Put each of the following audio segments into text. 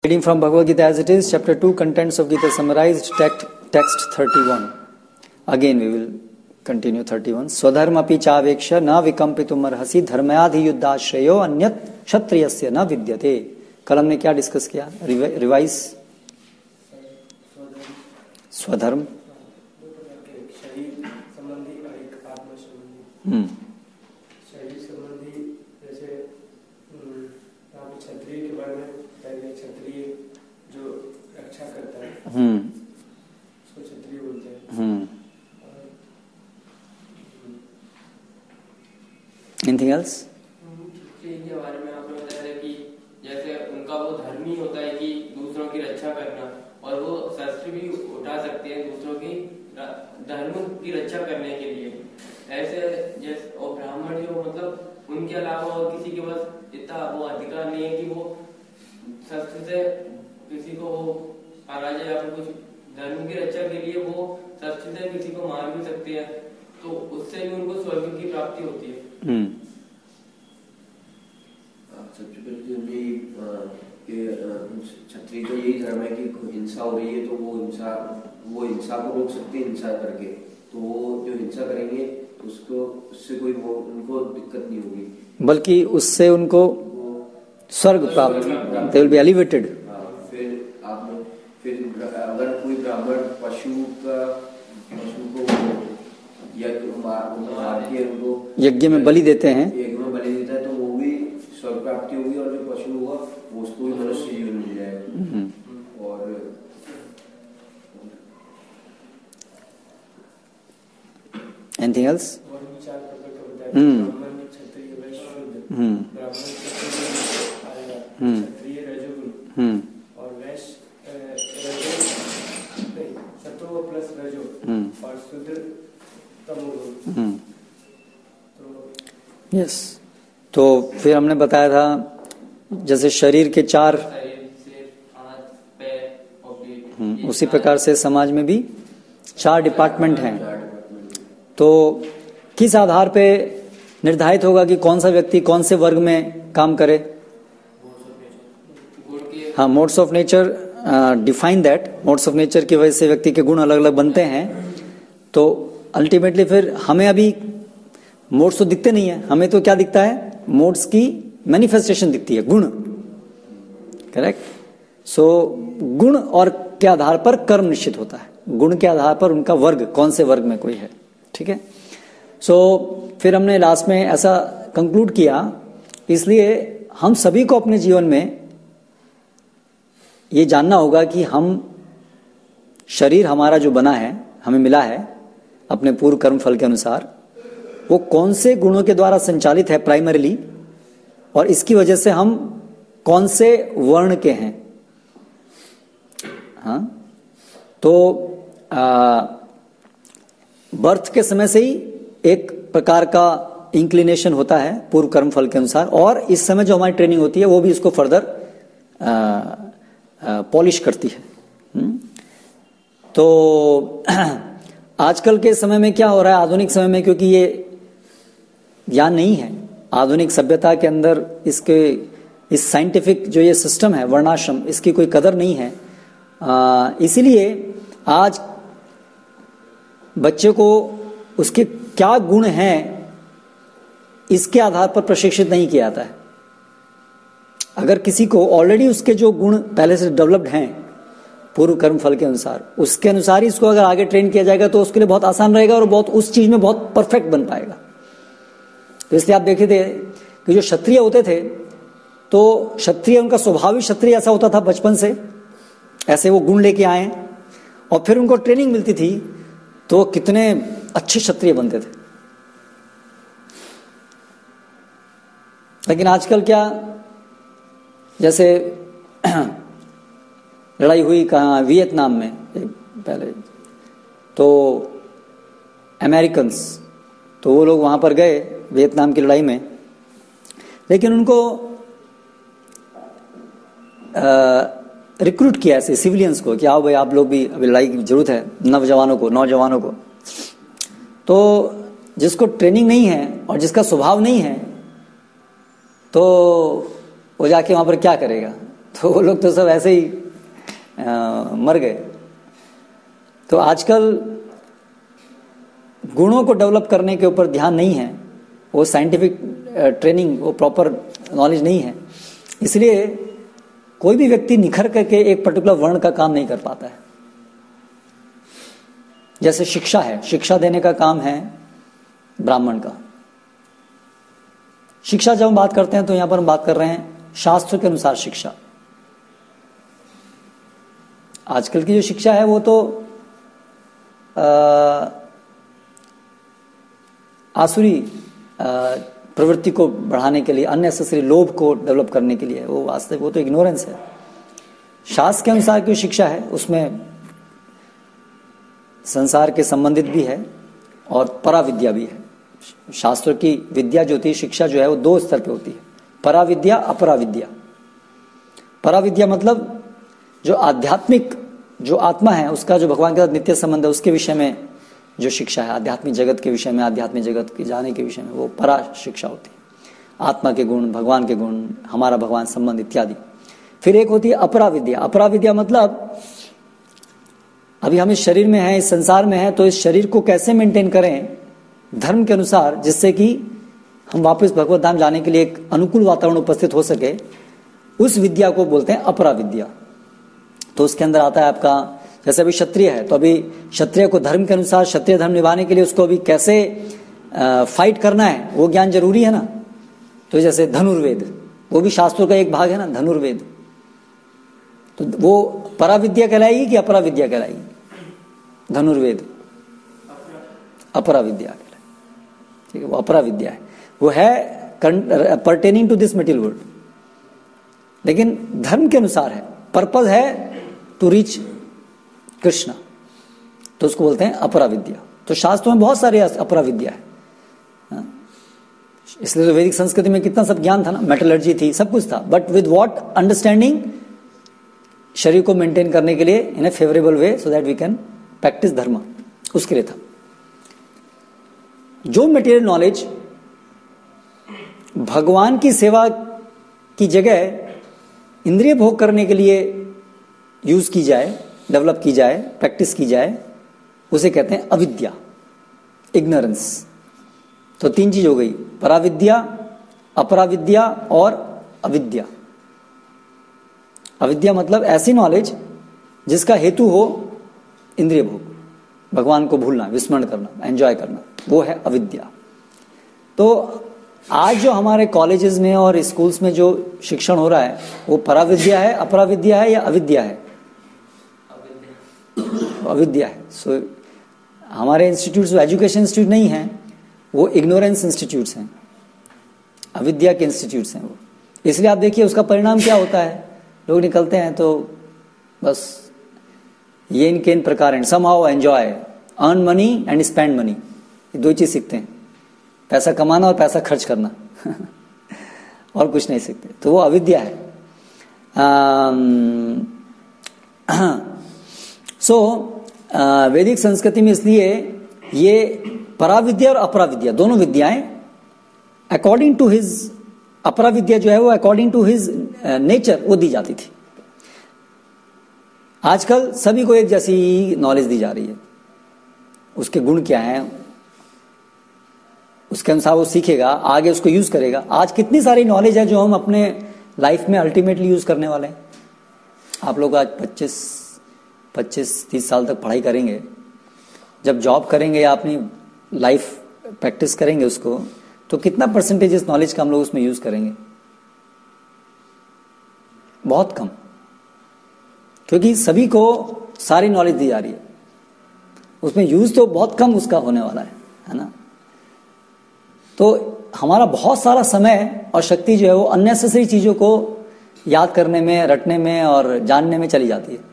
Reading from Bhagavad Gita as it is, chapter 2, contents of Gita summarized, text 31. Again we will continue 31. Swadharmapi chaveksha na vikampitum arhasi dharmayadhi yuddhashrayo anyat kshatriyasya na vidyate. कल हमने क्या discuss किया? Revise स्वधर्म, शरीर संबंधी और एक आत्मा संबंधी। शरीर संबंधी जैसे यहाँ पे क्षत्रिय के बारे में पहले क्षत्रिय जो रक्षा करता है उसको क्षत्रिय बोलते हैं। Anything else? के बारे में आपने बताया कि जैसे उनका वो धर्म ही होता है कि दूसरों की रक्षा करना, और वो शस्त्र भी उठा सकते हैं दूसरों की धर्म की रक्षा करने के लिए। ऐसे जैसे और ब्राह्मण जो मतलब उनके अलावा और किसी के पास इतना वो अधिकार नहीं है कि वो शस्त्र से किसी को वो पराजय या फिर कुछ धर्म की रक्षा के लिए वो शस्त्र से किसी को मार भी सकते हैं, तो उससे भी उनको स्वर्ग की प्राप्ति होती है। सबसे पहले क्षत्रिय का यही धर्म है कि हिंसा हो रही है तो वो हिंसा को रोक सकते हैं हिंसा करके, तो वो जो हिंसा करेंगे उससे कोई उनको दिक्कत नहीं होगी, बल्कि उससे उनको स्वर्ग प्राप्त, दे विल बी एलिवेटेड। फिर अगर कोई ब्राह्मण पशु को यज्ञ में बलि देते हैं, तो वो भी स्वर्ग प्राप्ति होगी, और जो पशु होगा वो उसको भी मनुष्य जीवन मिल जाएगा। और एनीथिंग एल्स? और भी चार प्रकार का बताया, ब्राह्मण क्षत्रिय वैश्य शूद्र, ब्राह्मण क्षत्रिय रजोगुण और वैश्य सत्व प्लस रजो और शूद्र तमोगुण। यस, तो फिर हमने बताया था जैसे शरीर के चार, उसी प्रकार से समाज में भी चार डिपार्टमेंट हैं। तो किस आधार पे निर्धारित होगा कि कौन सा व्यक्ति कौन से वर्ग में काम करे? हाँ, modes of nature define that. Modes of nature की वजह से व्यक्ति के गुण अलग अलग बनते हैं। तो अल्टीमेटली फिर हमें अभी मोड्स तो दिखते नहीं है, हमें तो क्या दिखता है? मोड्स की मैनिफेस्टेशन दिखती है, गुण। करेक्ट? सो गुण और के आधार पर कर्म निश्चित होता है, गुण के आधार पर उनका वर्ग, कौन से वर्ग में कोई है। ठीक है? सो फिर हमने लास्ट में ऐसा कंक्लूड किया, इसलिए हम सभी को अपने जीवन में ये जानना होगा कि हम शरीर हमारा जो बना है, हमें मिला है अपने पूर्व कर्म फल के अनुसार, वो कौन से गुणों के द्वारा संचालित है प्राइमरीली, और इसकी वजह से हम कौन से वर्ण के हैं। हाँ, तो बर्थ के समय से ही एक प्रकार का इंक्लिनेशन होता है पूर्व कर्म फल के अनुसार, और इस समय जो हमारी ट्रेनिंग होती है वो भी इसको फर्दर पॉलिश करती है। तो आजकल के समय में क्या हो रहा है, आधुनिक समय में, क्योंकि ये ज्ञान नहीं है आधुनिक सभ्यता के अंदर, इसके इस साइंटिफिक जो ये सिस्टम है वर्णाश्रम, इसकी कोई कदर नहीं है। इसीलिए आज बच्चे को उसके क्या गुण हैं इसके आधार पर प्रशिक्षित नहीं किया जाता है। अगर किसी को ऑलरेडी उसके जो गुण पहले से डेवलप्ड हैं पूर्व कर्म फल के अनुसार, उसके अनुसार ही इसको अगर आगे ट्रेन किया जाएगा तो उसके लिए बहुत आसान रहेगा और बहुत उस चीज में बहुत परफेक्ट बन पाएगा। तो इसलिए आप देखे थे कि जो क्षत्रिय होते थे, तो क्षत्रिय, उनका स्वभाव ही क्षत्रिय ऐसा होता था, बचपन से ऐसे वो गुण लेके आए, और फिर उनको ट्रेनिंग मिलती थी तो कितने अच्छे क्षत्रिय बनते थे। लेकिन आजकल क्या, जैसे लड़ाई हुई कहाँ, वियतनाम में पहले, तो अमेरिकन्स, तो वो लोग वहां पर गए वियतनाम की लड़ाई में, लेकिन उनको रिक्रूट किया ऐसे सिविलियंस को कि आओ भाई आप लोग भी, अभी लड़ाई की जरूरत है नौजवानों को। तो जिसको ट्रेनिंग नहीं है और जिसका स्वभाव नहीं है, तो वो जाके वहां पर क्या करेगा? तो वो लोग तो सब ऐसे ही मर गए। तो आजकल गुणों को डेवलप करने के ऊपर ध्यान नहीं है, वो साइंटिफिक ट्रेनिंग, वो प्रॉपर नॉलेज नहीं है, इसलिए कोई भी व्यक्ति निखर करके एक पर्टिकुलर वर्ण का काम नहीं कर पाता है। जैसे शिक्षा है, शिक्षा देने का काम है ब्राह्मण का। शिक्षा जब हम बात करते हैं तो यहां पर हम बात कर रहे हैं शास्त्र के अनुसार शिक्षा। आजकल की जो शिक्षा है वो तो आसुरी प्रवृत्ति को बढ़ाने के लिए, अननेसेसरी लोभ को डेवलप करने के लिए, वो वास्तव वो तो इग्नोरेंस है। शास्त्र के अनुसार की शिक्षा है उसमें संसार के संबंधित भी है और पराविद्या भी है। शास्त्र की विद्या जो होती है, शिक्षा जो है, वो दो स्तर पे होती है, पराविद्या, अपराविद्या। पराविद्या मतलब जो आध्यात्मिक, जो आत्मा है उसका जो भगवान के साथ नित्य संबंध है, उसके विषय में जो शिक्षा है, आध्यात्मिक जगत के विषय में, आध्यात्मिक जगत के जाने के विषय में, वो परा शिक्षा होती है। आत्मा के गुण, भगवान के गुण, हमारा भगवान संबंध इत्यादि। फिर एक होती है अपराविद्या। अपराविद्या मतलब अभी हम इस शरीर में हैं, इस संसार में हैं, तो इस शरीर को कैसे मेंटेन करें धर्म के अनुसार, जिससे कि हम वापस भगवत धाम जाने के लिए एक अनुकूल वातावरण उपस्थित हो सके, उस विद्या को बोलते हैं अपराविद्या। तो उसके अंदर आता है आपका, जैसे अभी क्षत्रिय है तो अभी क्षत्रिय को धर्म के अनुसार क्षत्रिय धर्म निभाने के लिए उसको अभी कैसे फाइट करना है वो ज्ञान जरूरी है ना। तो जैसे धनुर्वेद, वो भी शास्त्रों का एक भाग है ना, धनुर्वेद। तो वो पराविद्या कहलाएगी कि अपराविद्या कहलाएगी? धनुर्वेद अपराविद्या कहलाएगी, ठीक है, वो अपराविद्या है, वो है pertaining to this material world, लेकिन धर्म के अनुसार है, पर्पज है टू रीच कृष्ण, तो उसको बोलते हैं अपराविद्या। तो शास्त्रों में बहुत सारी अपराविद्या है, इसलिए तो वैदिक संस्कृति में कितना सब ज्ञान था ना, मेटलर्जी थी, सब कुछ था, बट विद व्हाट अंडरस्टैंडिंग, शरीर को मेंटेन करने के लिए in a favourable way, so that we can practise dharma, उसके लिए था। जो मटेरियल नॉलेज भगवान की सेवा की जगह इंद्रिय भोग करने के लिए यूज की जाए, डेवलप की जाए, प्रैक्टिस की जाए, उसे कहते हैं अविद्या, इग्नोरेंस। तो तीन चीज हो गई, पराविद्या, अपराविद्या और अविद्या। अविद्या मतलब ऐसी नॉलेज जिसका हेतु हो इंद्रिय भोग, भगवान को भूलना, विस्मरण करना, एंजॉय करना, वो है अविद्या। तो आज जो हमारे कॉलेजेस में और स्कूल्स में जो शिक्षण हो रहा है वो पराविद्या है, अपराविद्या है या अविद्या है? अविद्या है। सो हमारे इंस्टीट्यूट्स एजुकेशन इंस्टीट्यूट नहीं है, वो इग्नोरेंस इंस्टीट्यूट्स हैं, अविद्या के इंस्टीट्यूट्स हैं वो। इसलिए आप देखिए उसका परिणाम क्या होता है, लोग निकलते हैं तो बस ये इनके इन प्रकार हैं, somehow enjoy, earn money and spend money, ये दो चीज सीखते हैं, पैसा कमाना और पैसा खर्च करना और कुछ नहीं सीखते, तो वो अविद्या है। वैदिक संस्कृति में इसलिए ये पराविद्या और अपराविद्या दोनों विद्याएं अकॉर्डिंग टू हिज, अपराविद्या जो है वो अकॉर्डिंग टू हिज नेचर वो दी जाती थी। आजकल सभी को एक जैसी नॉलेज दी जा रही है, उसके गुण क्या हैं उसके अनुसार वो सीखेगा, आगे उसको यूज करेगा। आज कितनी सारी नॉलेज है जो हम अपने लाइफ में अल्टीमेटली यूज करने वाले हैं। आप लोग आज 25-30 साल तक पढ़ाई करेंगे, जब जॉब करेंगे या अपनी लाइफ प्रैक्टिस करेंगे उसको, तो कितना परसेंटेज इस नॉलेज का हम लोग उसमें यूज करेंगे? बहुत कम, क्योंकि सभी को सारी नॉलेज दी जा रही है, उसमें यूज तो बहुत कम उसका होने वाला है ना। तो हमारा बहुत सारा समय और शक्ति जो है वो अननेसेसरी चीजों को याद करने में, रटने में और जानने में चली जाती है।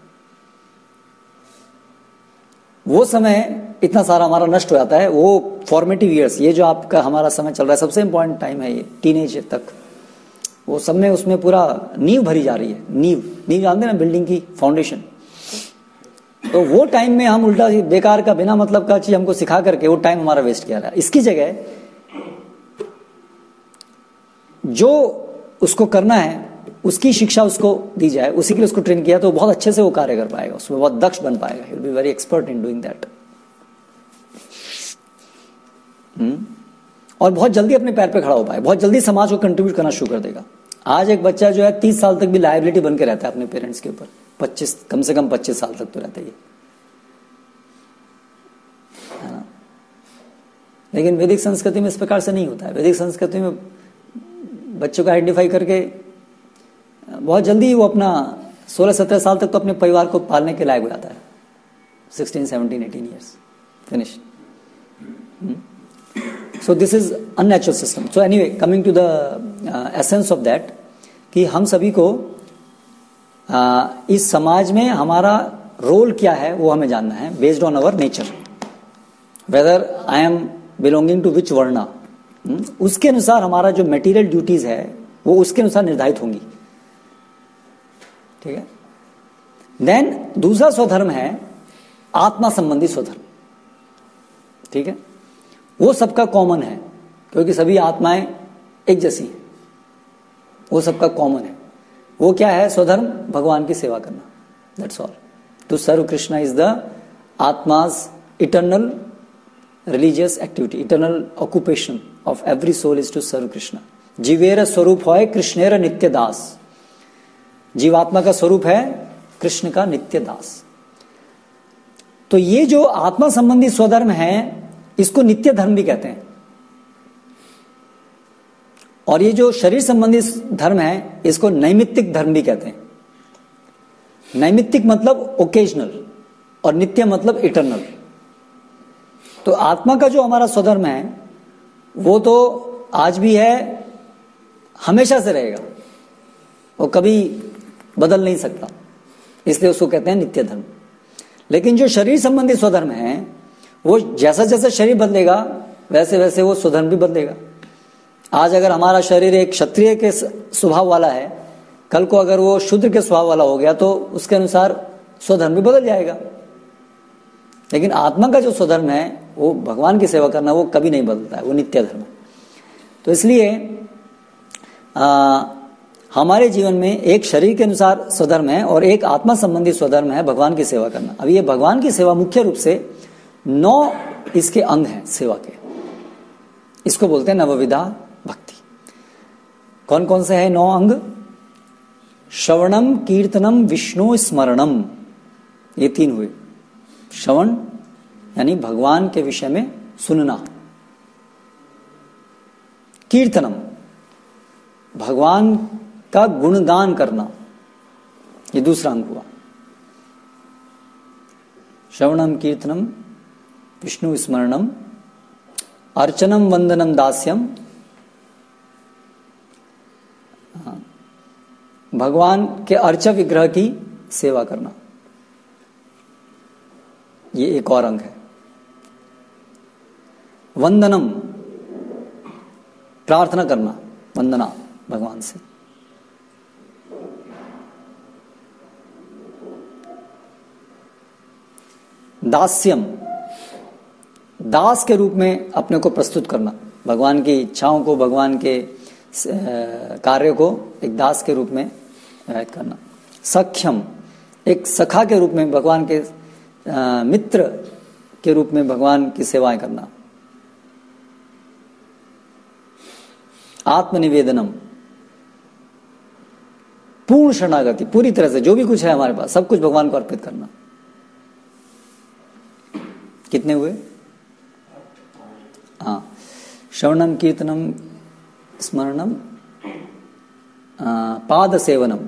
वो समय इतना सारा हमारा नष्ट हो जाता है। वो फॉर्मेटिव ईयर्स, ये जो आपका हमारा समय चल रहा है, सबसे इंपॉर्टेंट टाइम है ये, टीनेज तक, वो सब में उसमें पूरा नींव भरी जा रही है। नींव जानते हैं ना, बिल्डिंग की फाउंडेशन। तो वो टाइम में हम उल्टा बेकार का, बिना मतलब का चीज हमको सिखा करके वो टाइम हमारा वेस्ट किया रहा है। इसकी जगह जो उसको करना है उसकी शिक्षा उसको दी जाए, उसी के लिए उसको ट्रेन किया तो बहुत अच्छे से वो कार्य कर पाएगा, उसमें बहुत दक्ष बन पाएगा, he will be very expert in doing that. और बहुत जल्दी अपने पैर पे खड़ा हो पाए, बहुत जल्दी समाज को कंट्रीब्यूट करना शुरू कर देगा। आज एक बच्चा जो है 30 साल तक भी लायबिलिटी बन के रहता है अपने पेरेंट्स के ऊपर, 25 कम से कम 25 साल तक तो रहता ही है ना? लेकिन वैदिक संस्कृति में इस प्रकार से नहीं होता है। वैदिक संस्कृति में बच्चों को आइडेंटिफाई करके बहुत जल्दी वो अपना 16-17 साल तक तो अपने परिवार को पालने के लायक हो जाता है। 16, 17, 18 years finish. So this is unnatural system. So anyway, coming to the essence of that, कि हम सभी को इस समाज में हमारा रोल क्या है वो हमें जानना है, based on our nature, whether I am belonging to which varna, उसके अनुसार हमारा जो मटेरियल ड्यूटीज है वो उसके अनुसार निर्धारित होंगी। ठीक है। देन दूसरा स्वधर्म है आत्मा संबंधी स्वधर्म। ठीक है, वो सबका कॉमन है, क्योंकि सभी आत्माएं एक जैसी हैं, वो सबका कॉमन है। वो क्या है? स्वधर्म भगवान की सेवा करना, that's all. To serve Krishna is the atma's eternal religious activity, eternal occupation of every soul is to serve Krishna. जीवेर स्वरूप है कृष्णेर नित्य दास, जीवात्मा का स्वरूप है कृष्ण का नित्य दास। तो ये जो आत्मा संबंधी स्वधर्म है इसको नित्य धर्म भी कहते हैं, और ये जो शरीर संबंधी धर्म है इसको नैमित्तिक धर्म भी कहते हैं। नैमित्तिक मतलब ओकेजनल और नित्य मतलब इटर्नल। तो आत्मा का जो हमारा स्वधर्म है वो तो आज भी है, हमेशा से रहेगा, वो कभी बदल नहीं सकता, इसलिए उसको कहते हैं नित्य धर्म। लेकिन जो शरीर संबंधी स्वधर्म है वो जैसा जैसा शरीर बदलेगा वैसे वैसे वो स्वधर्म भी बदलेगा। आज अगर हमारा शरीर एक क्षत्रिय के स्वभाव वाला है, कल को अगर वो शूद्र के स्वभाव वाला हो गया तो उसके अनुसार स्वधर्म भी बदल जाएगा। लेकिन आत्मा का जो स्वधर्म है वो भगवान की सेवा करना, वो कभी नहीं बदलता है, वो नित्य धर्म है। तो इसलिए हमारे जीवन में एक शरीर के अनुसार स्वधर्म है और एक आत्मा संबंधी स्वधर्म है भगवान की सेवा करना। अब ये भगवान की सेवा मुख्य रूप से 9 इसके अंग हैं सेवा के, इसको बोलते हैं नवविधा भक्ति। कौन कौन से हैं 9 अंग? श्रवणम, कीर्तनम, विष्णु स्मरणम, ये 3 हुए। श्रवण यानी भगवान के विषय में सुनना, कीर्तनम भगवान का गुणगान करना, ये दूसरा अंग हुआ। श्रवणम, कीर्तनम, विष्णु स्मरणम, अर्चनम, वंदनम, दास्यम, भगवान के अर्च विग्रह की सेवा करना, ये एक और अंग है। वंदनम प्रार्थना करना, वंदना भगवान से। दास्यम दास के रूप में अपने को प्रस्तुत करना, भगवान की इच्छाओं को, भगवान के कार्य को एक दास के रूप में व्यक्त करना। सख्यम एक सखा के रूप में, भगवान के मित्र के रूप में भगवान की सेवाएं करना। आत्मनिवेदनम पूर्ण शरणागति, पूरी तरह से जो भी कुछ है हमारे पास सब कुछ भगवान को अर्पित करना। कितने हुए? हाँ, श्रवणम, कीर्तनम, स्मरणम, पाद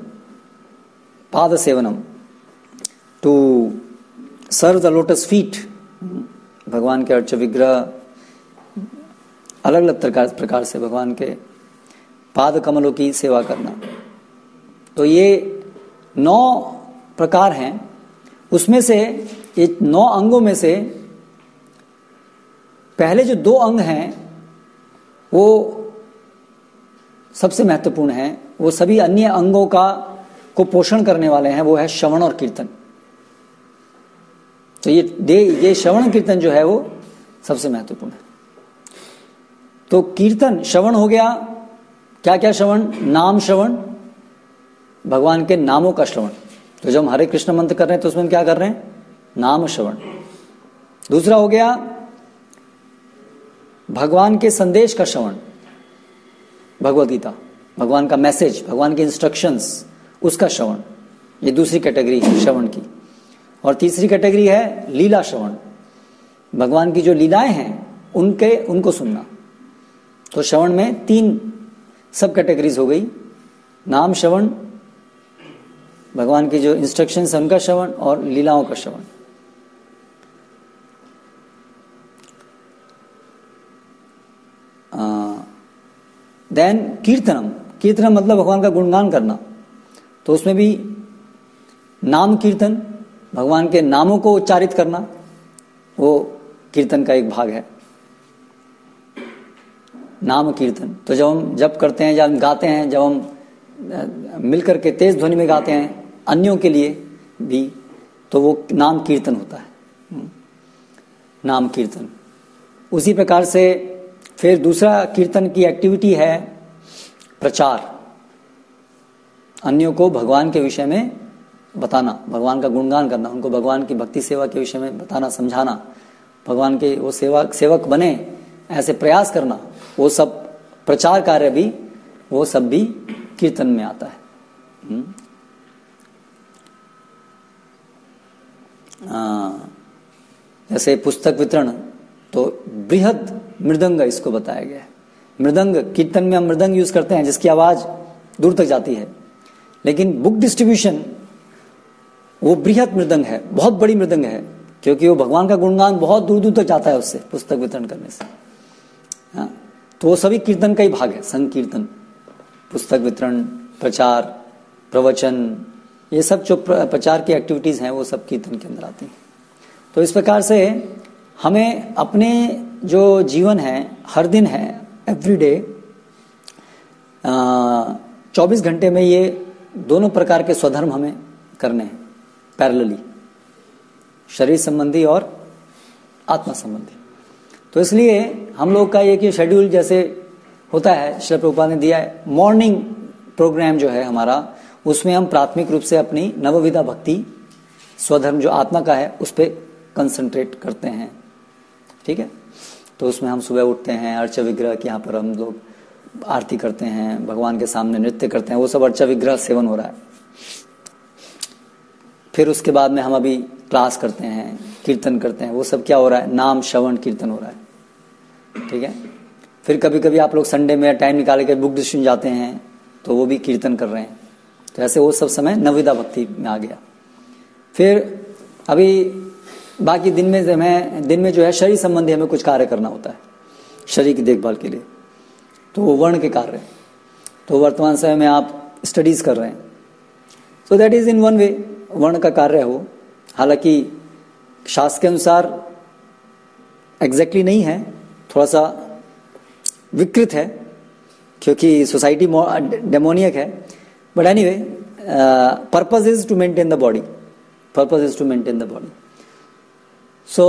सेवनम to serve the lotus feet, भगवान के अर्च विग्रह अलग अलग प्रकार से भगवान के पाद कमलों की सेवा करना। तो ये 9 प्रकार हैं। उसमें से ये 9 अंगों में से पहले जो 2 अंग हैं वो सबसे महत्वपूर्ण हैं, वो सभी अन्य अंगों को पोषण करने वाले हैं, वो है श्रवण और कीर्तन। तो ये श्रवण कीर्तन जो है वो सबसे महत्वपूर्ण है। तो कीर्तन श्रवण हो गया, क्या क्या श्रवण? नाम श्रवण, भगवान के नामों का श्रवण। तो जब हम हरे कृष्ण मंत्र कर रहे हैं तो उसमें हम क्या कर रहे हैं? नाम श्रवण। दूसरा हो गया भगवान के संदेश का श्रवण, भगवद गीता, भगवान का मैसेज, भगवान के इंस्ट्रक्शंस, उसका श्रवण। ये दूसरी कैटेगरी है श्रवण की। और तीसरी कैटेगरी है लीला श्रवण, भगवान की जो लीलाएं हैं उनको सुनना। तो श्रवण में 3 सब कैटेगरीज हो गई, नाम श्रवण, भगवान की जो इंस्ट्रक्शंस है उनका श्रवण, और लीलाओं का श्रवण। देन कीर्तनम, कीर्तनम मतलब भगवान का गुणगान करना। तो उसमें भी नाम कीर्तन, भगवान के नामों को उच्चारित करना, वो कीर्तन का एक भाग है, नाम कीर्तन। तो जब हम जप करते हैं, जब हम गाते हैं, जब हम मिलकर के तेज ध्वनि में गाते हैं अन्यों के लिए भी, तो वो नाम कीर्तन होता है, नाम कीर्तन। उसी प्रकार से फिर दूसरा कीर्तन की एक्टिविटी है प्रचार, अन्यों को भगवान के विषय में बताना, भगवान का गुणगान करना, उनको भगवान की भक्ति सेवा के विषय में बताना, समझाना, भगवान के वो सेवक बने ऐसे प्रयास करना, वो सब प्रचार कार्य भी, वो सब भी कीर्तन में आता है। जैसे पुस्तक वितरण, तो बृहद मृदंग इसको बताया गया है। मृदंग, कीर्तन में हम मृदंग यूज करते हैं जिसकी आवाज दूर तक जाती है, लेकिन बुक डिस्ट्रीब्यूशन वो बृहद मृदंग है, बहुत बड़ी मृदंग है, क्योंकि वो भगवान का गुणगान बहुत दूर दूर तक जाता है उससे, पुस्तक वितरण करने से। हाँ, तो वो सभी कीर्तन का ही भाग है, संकीर्तन, पुस्तक वितरण, प्रचार, प्रवचन, ये सब जो प्रचार की एक्टिविटीज हैं वो सब कीर्तन के अंदर आती हैं। तो इस प्रकार से हमें अपने जो जीवन है, हर दिन है, एवरीडे 24 घंटे में ये दोनों प्रकार के स्वधर्म हमें करने हैं पैरेलली, शरीर संबंधी और आत्मा संबंधी। तो इसलिए हम लोग का ये कि शेड्यूल जैसे होता है, श्री प्रभुपाद ने दिया है, मॉर्निंग प्रोग्राम जो है हमारा, उसमें हम प्राथमिक रूप से अपनी नवविधा भक्ति, स्वधर्म जो आत्मा का है, उस पर कंसंट्रेट करते हैं। ठीक है, तो उसमें हम सुबह उठते हैं, अर्चा विग्रह के यहाँ पर हम लोग आरती करते हैं, भगवान के सामने नृत्य करते हैं, वो सब अर्चा विग्रह सेवन हो रहा है। फिर उसके बाद में हम अभी क्लास करते हैं, कीर्तन करते हैं, वो सब क्या हो रहा है? नाम श्रवण कीर्तन हो रहा है। ठीक है, फिर कभी कभी आप लोग संडे में टाइम निकाल के बुक डिस्ट्रीब्यूशन जाते हैं, तो वो भी कीर्तन कर रहे हैं। तो ऐसे वो सब समय नवविधा भक्ति में आ गया। फिर अभी बाकी दिन में जो है शरीर संबंधी हमें कुछ कार्य करना होता है, शरीर की देखभाल के लिए, तो वो वर्ण के कार्य। तो वर्तमान समय में आप स्टडीज कर रहे हैं, so that is in one way वर्ण का कार्य हो। हालांकि शास्त्र के अनुसार एग्जैक्टली नहीं है, थोड़ा सा विकृत है, क्योंकि सोसाइटी डेमोनियक है, but anyway purpose is to maintain the body, purpose is to maintain the body. So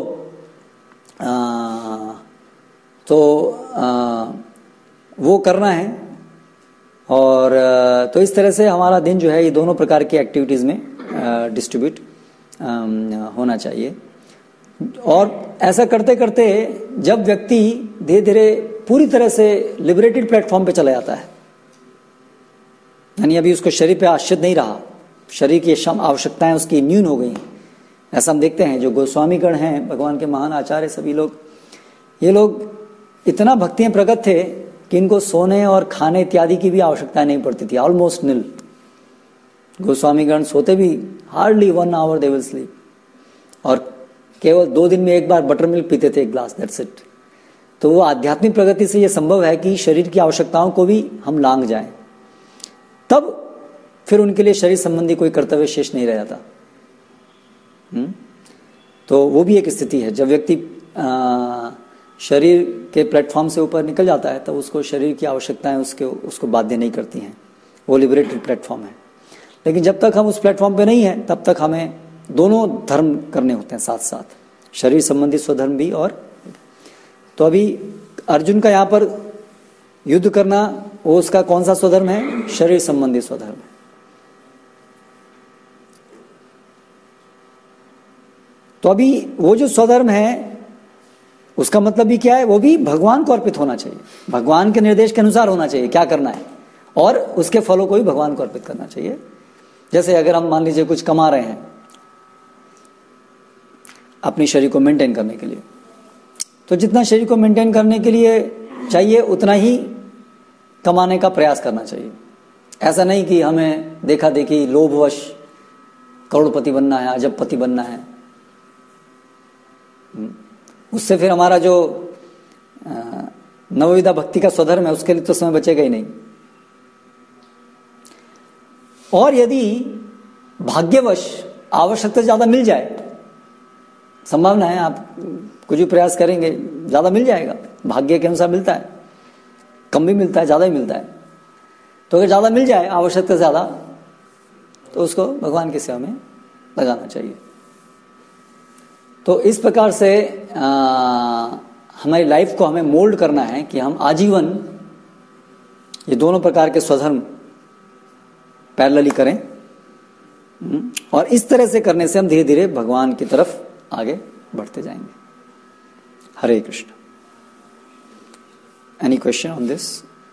वो करना है। और तो इस तरह से हमारा दिन जो है ये दोनों प्रकार की एक्टिविटीज में डिस्ट्रीब्यूट होना चाहिए। और ऐसा करते करते जब व्यक्ति धीरे धीरे पूरी तरह से लिबरेटेड प्लेटफॉर्म पे चला जाता है, यानी अभी उसको शरीर पे आश्रित नहीं रहा, शरीर की आवश्यकताएं उसकी न्यून हो गई हैं। ऐसा हम देखते हैं जो गोस्वामीगण हैं, भगवान के महान आचार्य, सभी लोग, ये लोग इतना भक्ति में प्रगत थे कि इनको सोने और खाने इत्यादि की भी आवश्यकता नहीं पड़ती थी, ऑलमोस्ट निल। गोस्वामीगण सोते भी hardly 1 hour they will sleep, और केवल 2 दिन में एक बार बटर मिल्क पीते थे, 1 ग्लास, दैट्स इट। तो वो आध्यात्मिक प्रगति से ये संभव है कि शरीर की आवश्यकताओं को भी हम लांघ जाएं, तब फिर उनके लिए शरीर संबंधी कोई कर्तव्य शेष नहीं रह जाता। तो वो भी एक स्थिति है, जब व्यक्ति शरीर के प्लेटफॉर्म से ऊपर निकल जाता है, तब उसको शरीर की आवश्यकताएं उसको बाध्य नहीं करती हैं, वो लिबरेटेड प्लेटफॉर्म है। लेकिन जब तक हम उस प्लेटफॉर्म पे नहीं है, तब तक हमें दोनों धर्म करने होते हैं साथ साथ, शरीर संबंधी स्वधर्म भी। और तो अभी अर्जुन का यहाँ पर युद्ध करना, वो उसका कौन सा स्वधर्म है? शरीर संबंधी स्वधर्म है। तो अभी वो जो स्वधर्म है उसका मतलब भी क्या है, वो भी भगवान को अर्पित होना चाहिए, भगवान के निर्देश के अनुसार होना चाहिए क्या करना है, और उसके फलों को भी भगवान को अर्पित करना चाहिए। जैसे अगर हम मान लीजिए कुछ कमा रहे हैं अपनी शरीर को मेंटेन करने के लिए, तो जितना शरीर को मेंटेन करने के लिए चाहिए उतना ही कमाने का प्रयास करना चाहिए। ऐसा नहीं कि हमें देखा देखी लोभवश करोड़पति बनना है, अजबपति बनना है, उससे फिर हमारा जो नवविधा भक्ति का स्वधर्म है उसके लिए तो समय बचेगा ही नहीं। और यदि भाग्यवश आवश्यकता से ज्यादा मिल जाए, संभावना है आप कुछ भी प्रयास करेंगे ज्यादा मिल जाएगा, भाग्य के अनुसार मिलता है, कम भी मिलता है ज्यादा भी मिलता है, तो अगर ज्यादा मिल जाए आवश्यकता से ज्यादा तो उसको भगवान की सेवा में लगाना चाहिए। तो इस प्रकार से हमारी लाइफ को हमें मोल्ड करना है कि हम आजीवन ये दोनों प्रकार के स्वधर्म पैरेलली करें, और इस तरह से करने से हम धीरे धीरे भगवान की तरफ आगे बढ़ते जाएंगे। Hare Krishna. Any question on this?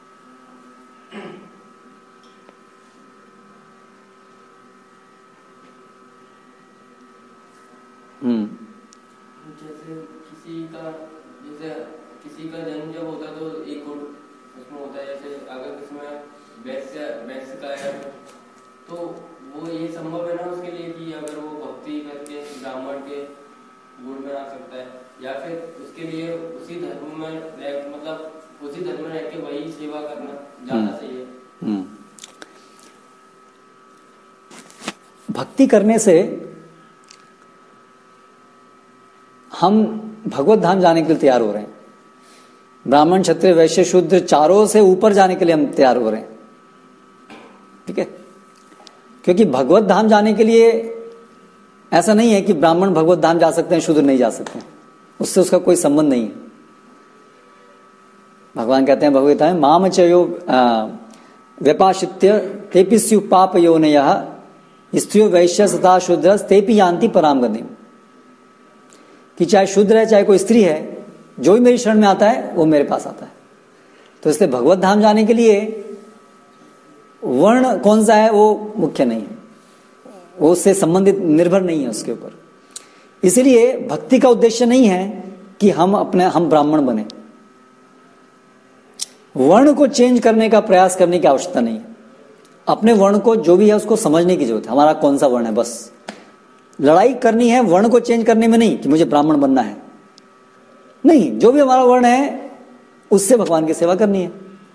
किसी का जन्म जब होता है तो एक गुण उसमें होता है, जैसे अगर किसमें वैश्य का है तो वो ये संभव है ना उसके लिए कि अगर वो भक्ति करके ब्राह्मण के गुण में आ सकता है, या फिर उसके लिए उसी धर्म में मतलब उसी धर्म में रह के वही सेवा करना ज्यादा सही है? भक्ति करने से हम भगवत धाम जाने के लिए तैयार हो रहे हैं। ब्राह्मण क्षत्रिय वैश्य शूद्र चारों से ऊपर जाने के लिए हम तैयार हो रहे हैं, ठीक है। क्योंकि भगवत धाम जाने के लिए ऐसा नहीं है कि ब्राह्मण भगवत धाम जा सकते हैं शूद्र नहीं जा सकते हैं, उससे उसका कोई संबंध नहीं है। भगवान कहते हैं भगवत माम चयो व्यपाशित्य तेपि स्यु पाप योनयः स्त्रियो वैश्य तथा शूद्र तेपि यान्ति पराम गतिम्, कि चाहे शूद्र है चाहे कोई स्त्री है, जो भी मेरी शरण में आता है वो मेरे पास आता है। तो इसलिए भगवत धाम जाने के लिए वर्ण कौन सा है वो मुख्य नहीं है, वो उससे संबंधित निर्भर नहीं है उसके ऊपर। इसलिए भक्ति का उद्देश्य नहीं है कि हम ब्राह्मण बने, वर्ण को चेंज करने का प्रयास करने की आवश्यकता नहीं है। अपने वर्ण को जो भी है उसको समझने की जरूरत है, हमारा कौन सा वर्ण है, बस लड़ाई करनी है वर्ण को चेंज करने में नहीं कि मुझे ब्राह्मण बनना है, नहीं, जो भी हमारा वर्ण है उससे भगवान की सेवा करनी है।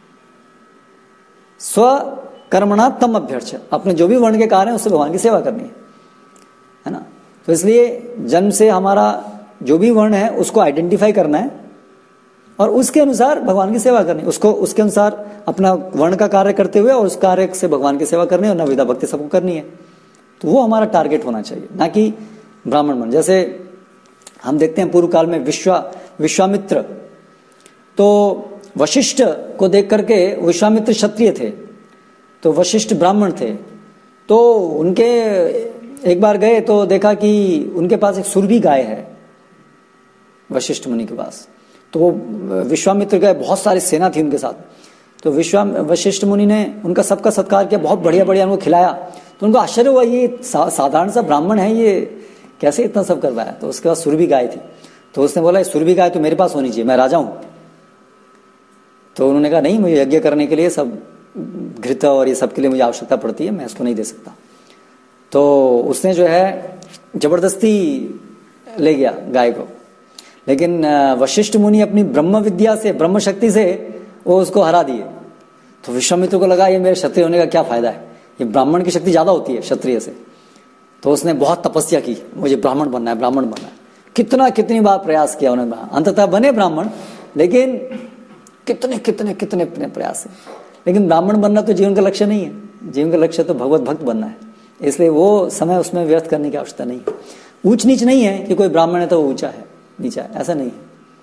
स्व कर्मणा तम अभ्यर्च, अपने जो भी वर्ण के कार्य हैं उससे भगवान की सेवा करनी है ना। तो इसलिए जन्म से हमारा जो भी वर्ण है उसको आइडेंटिफाई करना है और उसके अनुसार भगवान की सेवा करनी है, उसको उसके अनुसार अपना वर्ण का कार्य करते हुए और उस कार्य से भगवान की सेवा करनी है और नवविधा भक्ति सबको करनी है। तो वो हमारा टारगेट होना चाहिए, ना कि ब्राह्मण बन। जैसे हम देखते हैं पूर्व काल में विश्वामित्र, तो वशिष्ठ को देख करके विश्वामित्र क्षत्रिय थे तो वशिष्ठ ब्राह्मण थे, तो उनके एक बार गए तो देखा कि उनके पास एक सुरभि गाय है वशिष्ठ मुनि के पास। तो विश्वामित्र गए, बहुत सारी सेना थी उनके साथ, तो वशिष्ठ मुनि ने उनका सबका सत्कार किया, बहुत बढ़िया बढ़िया उनको खिलाया। तो उनको आश्चर्य हुआ, ये साधारण सा ब्राह्मण है, ये कैसे इतना सब कर पाया। तो उसके बाद सुरभि गाय थी, तो उसने बोला सुरभि गाय तो मेरे पास होनी चाहिए, मैं राजा हूं। तो उन्होंने कहा नहीं, मुझे यज्ञ करने के लिए सब घृत और ये सब के लिए मुझे आवश्यकता पड़ती है, मैं इसको नहीं दे सकता। तो उसने जो है जबरदस्ती ले गया गाय को, लेकिन वशिष्ठ मुनि अपनी ब्रह्म विद्या से, ब्रह्म शक्ति से वो उसको हरा दिए। तो विश्वामित्र को लगा ये मेरे क्षत्रिय होने का क्या फायदा है, ये ब्राह्मण की शक्ति ज्यादा होती है क्षत्रिय से। तो उसने बहुत तपस्या की, मुझे ब्राह्मण बनना है, ब्राह्मण बनना है। कितनी बार प्रयास किया उन्होंने, अंततः बने ब्राह्मण, लेकिन कितने प्रयास है। लेकिन ब्राह्मण बनना तो जीवन का लक्ष्य नहीं है, जीवन का लक्ष्य तो भगवत भक्त बनना है। इसलिए वो समय उसमें व्यर्थ करने की आवश्यकता नहीं है। ऊंच नीच नहीं है कि कोई ब्राह्मण है तो वो ऊंचा है नीचा है, ऐसा नहीं है।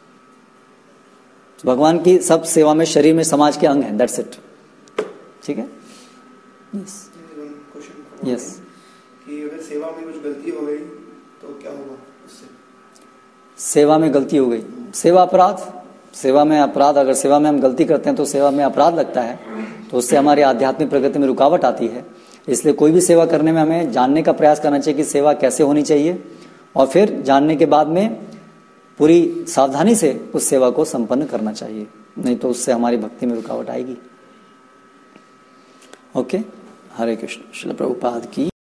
भगवान की सब सेवा में, शरीर में, समाज के अंग हैं, दैट्स इट। ठीक है, यस कि अगर सेवा में कुछ गलती हो गई तो क्या होगा? उससे? सेवा में गलती हो गई, सेवा अपराध, सेवा में अपराध, अगर सेवा में हम गलती करते हैं तो सेवा में अपराध लगता है, तो उससे हमारी आध्यात्मिक प्रगति में रुकावट आती है। इसलिए कोई भी सेवा करने में हमें जानने का प्रयास करना चाहिए कि सेवा कैसे होनी चाहिए, और फिर जानने के बाद में पूरी सावधानी से उस सेवा को संपन्न करना चाहिए, नहीं तो उससे हमारी भक्ति में रुकावट आएगी। ओके, हरे कृष्ण। श्रील प्रभुपाद की